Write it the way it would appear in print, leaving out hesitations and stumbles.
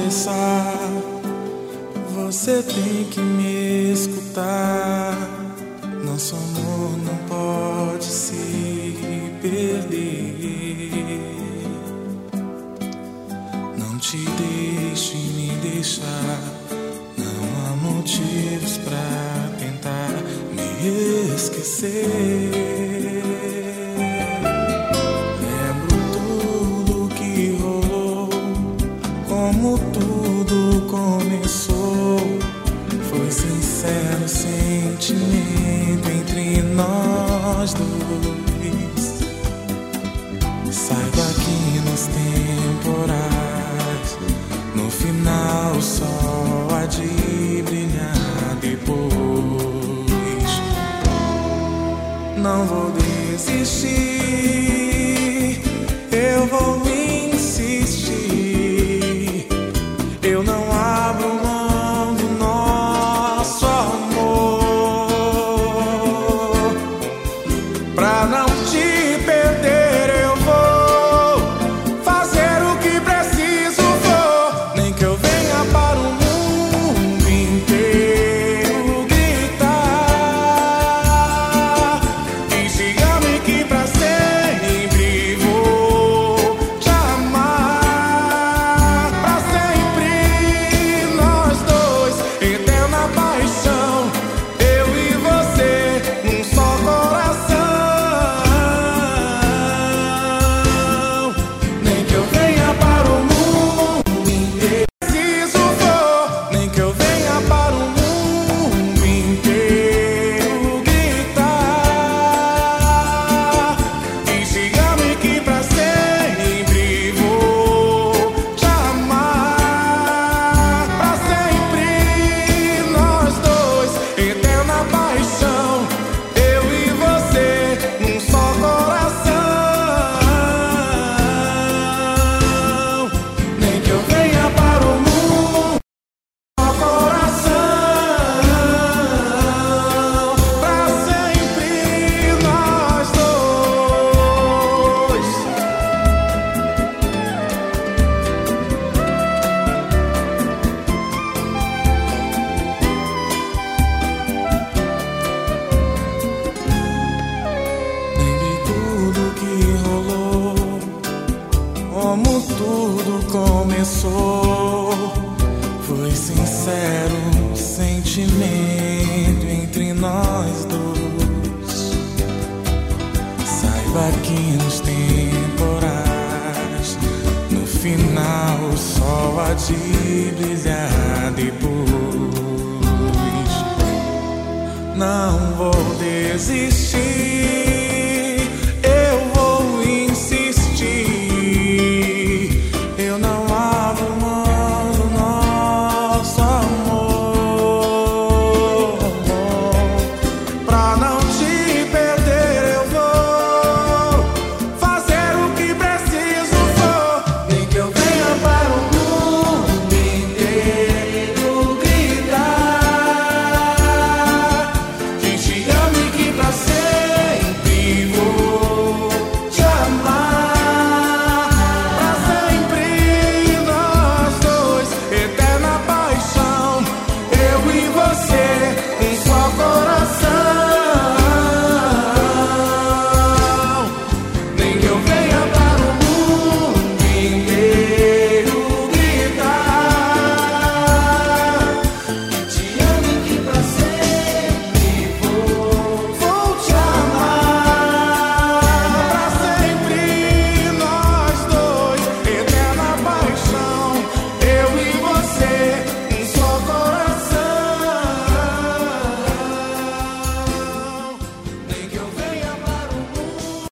começar, você tem que me escutar. Nosso amor não pode se perder. Não te deixe me deixar. Não há motivos pra tentar me esquecer. Lembro tudo que rolou, como tudo começou. Foi sincero sentimento entre nós dois. Saiba que nos temporais, no final o sol há de brilhar depois. Não vou desistir, eu vou insistir. Eu não abro mão do nosso amor. Pra não te perder eu vou fazer o que preciso for. Nem que eu venha para o mundo inteiro gritar. Diz te amo e que pra sempre vou te amar. Pra sempre nós dois, eterna paixão, eu e você num só coração. Nem que eu venha para o mundo inteiro preciso for. Nem que eu venha para o mundo inteiro gritar. Diz te amo e que pra sempre vou te amar. Pra sempre nós dois, eterna paixão, eu e você num só coração. Nem que eu venha para o mundo só coração. Pra sempre nós dois. Lembre tudo que rolou, como tudo começou. Foi sincero sentimento entre nós dois. Saiba que nos temporais, no final o sol há de brilhar depois. Não vou desistir,